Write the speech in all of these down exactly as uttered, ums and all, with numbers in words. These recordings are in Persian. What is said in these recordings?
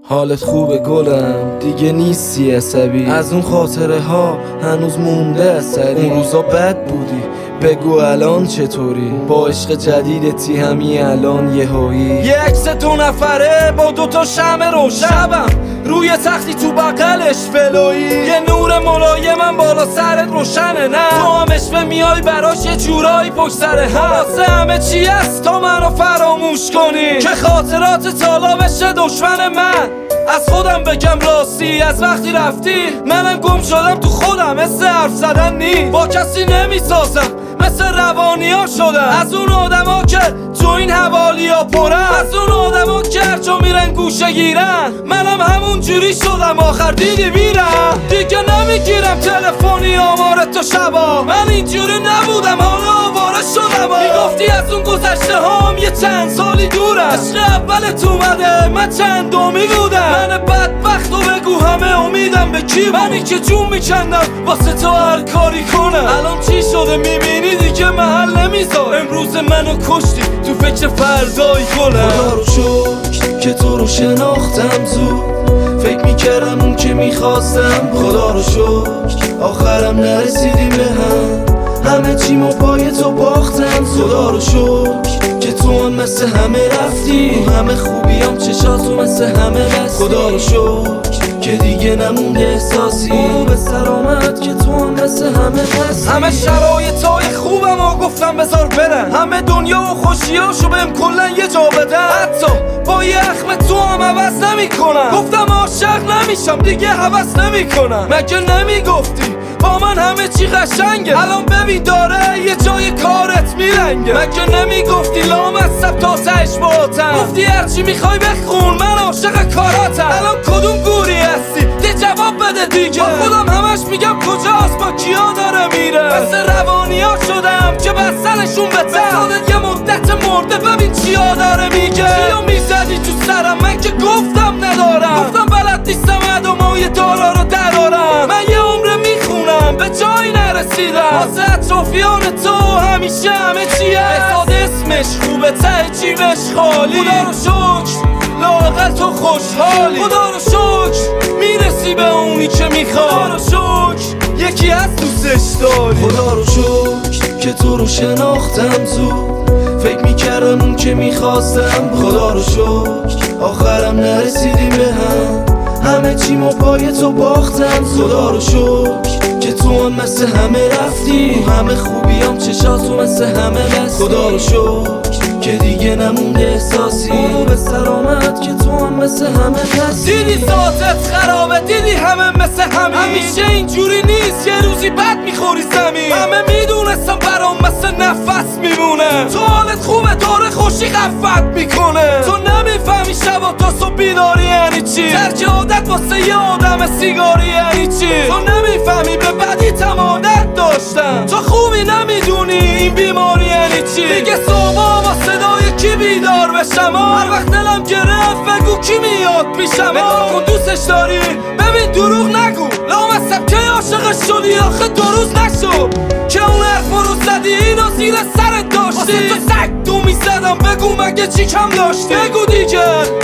حالت خوبه گلم، دیگه نیستی عصبی. از اون خاطره ها هنوز مونده اثری. اون روزا بد بودی، بگو الان چطوری؟ با عشق جدیدتی همین الان یهویی. یه عکس دو نفره با دوتا شمع روشن، شبم روی تختی تو بغلش فلویی. یه نور ملایمم بالا سرت روشنه، نه تو هم اشوه میای براش یه جورایی پشت سر هم. واسه همه چی هست تا منو فراموش کنی، که خاطرات تالا بشه دشمن من. از خودم بگم راستی، از وقتی رفتی منم گم شدم تو خودم، مثل حرف زدن نی با کسی نمیسازم، مثل روانی ها شدم. از اون آدم ها که تو این حوالی ها پرن، از اون آدم ها که هرجا میرن گوشه گیرن. منم همون جوری شدم، آخر دیدی میرم دیگه نمیگیرم تلفنی آمار تو شبا. من اینجوری نبودم، حالا آواره شدم. میگفتی از اون گذشته هام یه چند سالی دورم، عشق اولت اومده من چند دومی بودم. من بدبخت و بگو همه امیدم به کی بود؟ منی که جون میکندم واسه تو هر کاری کنم. الان چی شده میبینی دیگه محل نمیذار. امروز منو کشتی تو فکر فردایی کنم. خدا رو شکر که تو رو شناختم زود، فکر میکردم اون که میخواستم. خدا رو شکر آخرم نرسیدیم به هم، همه چیمو پای تو باختم. خدا رو شکر که تو هم مثل همه رفتی، همه خوبیام چشاتو مثل همه بستی. خدا رو شکر که دیگه نمونده احساسی، او به سلامت که تو هم مثل همه هستی. همه شرایطای خوبم و گفتم بذار برن، همه دنیا و خوشیاشو بهم کلن یه جا بدن. حتی با یه اخم تو هم عوض نمی کنم، گفتم عاشق نمیشم دیگه هوس نمی کنم. مگه نمیگفتی با من همه چی قشنگه؟ الان ببین داره یه جای کارت میرنگه. مگه نمیگفتی لامصب تا سهش باتم؟ گفتی هرچی میخوای بخون من عاشق کاراتم. الان کدوم گوری هستی؟ ده جواب بده دیگه. با خودم همش میگم کجاست، با کیا داره میره. مثل روانی ها شدم که بسلشون بتم. خودت یه مدت مرده ببین چیا داره میگه. چیا میزدی تو سرم من که گفتم ندارم، گفتم بلد نیستم ادامای دارا رو درارم. من یه عمر میخونم به جایی نرسیدم، واسه اطرافیان تو همیشه همه چیه. بساد اسمش خوبه ته جیبش خالی. خدا رو شکر لااقل تو خوشحالی. خدا رو شکر میرسی به اونی که میخوای. خدا رو شکر یکی از دوستش داری. خدا رو شکر که تو رو شناختم زود، فکر میکردم اون که میخواستم. خدا رو شکر آخرم نرسیدیم به هم، همه چیمو پای تو باختم. خدا رو شکر که تو هم مثل همه رفتی، همه خوبیام چشاتو مثل همه بستی. خدا رو شکر که دیگه نمونده احساسی، او به سلامت که تو هم مثل همه هستی. دیدی ذاتت خرابه، دیدی همه مثل همین، همیشه اینجوری نیست، یه روزی بد میخوری زمین. همه میدونستم برام مثل نفس میمونه، تو حالت خوبه داره خوشی خفت میکنه. تو نمیفهمی شبا تا صبح بیداری یعنی چی، ترک عادت واسه یه آدم سیگاری یعنی چی. تو نمیفهمی به بدی تمادت داشتم، تو خوبی نمیدونی این بیماری یعنی چی. دیگه صبح با صدای کی بیدار بشم، هر وقت دلم گرفت بگو کی میاد پیشم. نگاه کن دوستش داری ببین دروغ نگو، لامصب که عاشقش شدی آخه دو روز نشو که اون حرف رو زدی اینو زیر سرت داشتی. واسه تو سگ تو میزدم بگو مگه چی کم داشتی. بگو دیگه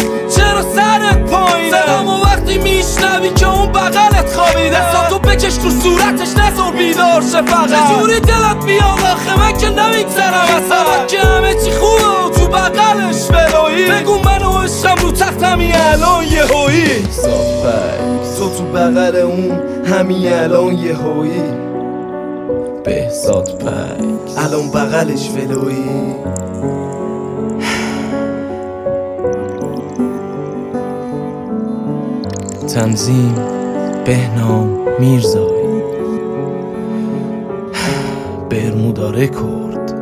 چرا سرت پایینه، صدامو وقتی میشنوی که اون بغلت خوابیده. دستاتو بکش تو صورتش نذار بیدار شه فقط. چجوری دلت بیاد آخه من که نمیگذرم اصلا، که همه چی خوبه و تو بغلش فلایی. بگو منو عشقم رو تختمی الان یهویی. تو تو بغل اون همین الان یهویی. بهزاد پک الان بغلش فلایی. تنظیم بهنام میرزایی. برمودا رکورد.